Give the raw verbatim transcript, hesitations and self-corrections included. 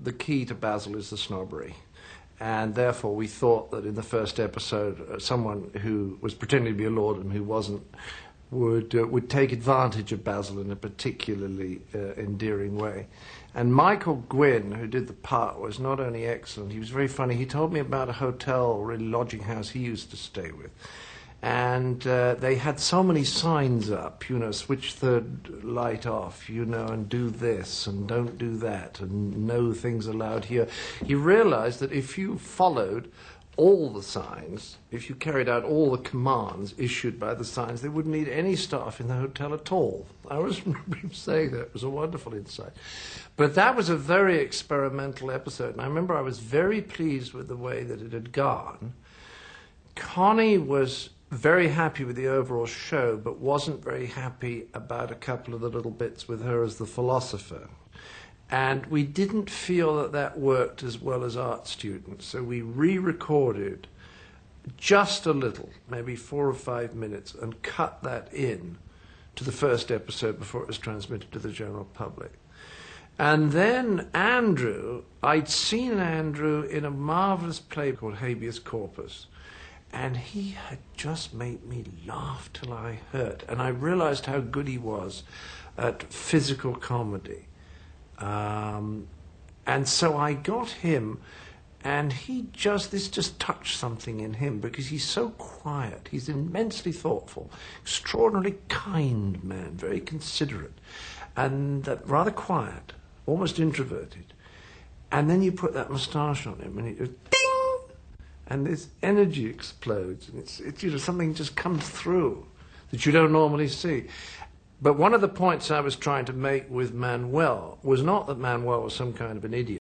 the key to Basil is the snobbery. And therefore we thought that in the first episode, uh, someone who was pretending to be a lord and who wasn't would uh, would take advantage of Basil in a particularly uh, endearing way. And Michael Gwynn, who did the part, was not only excellent, he was very funny. He told me about a hotel, really lodging house he used to stay with. And uh, they had so many signs up, you know, switch third light off, you know, and do this and don't do that and no things allowed here. He realized that if you followed all the signs, if you carried out all the commands issued by the signs, they wouldn't need any staff in the hotel at all. I always remember him saying that. It was a wonderful insight. But that was a very experimental episode, and I remember I was very pleased with the way that it had gone. Connie was very happy with the overall show, but wasn't very happy about a couple of the little bits with her as the philosopher. And we didn't feel that that worked as well as art students, so we re-recorded just a little, maybe four or five minutes, and cut that in to the first episode before it was transmitted to the general public. And then Andrew, I'd seen Andrew in a marvelous play called Habeas Corpus, and he had just made me laugh till I hurt. And I realized how good he was at physical comedy. Um, and so I got him, and he just, this just touched something in him, because he's so quiet. He's immensely thoughtful, extraordinarily kind man, very considerate, and uh, rather quiet, almost introverted. And then you put that moustache on him, and it goes, ding! And this energy explodes, and it's, it's, you know, something just comes through that you don't normally see. But one of the points I was trying to make with Manuel was not that Manuel was some kind of an idiot.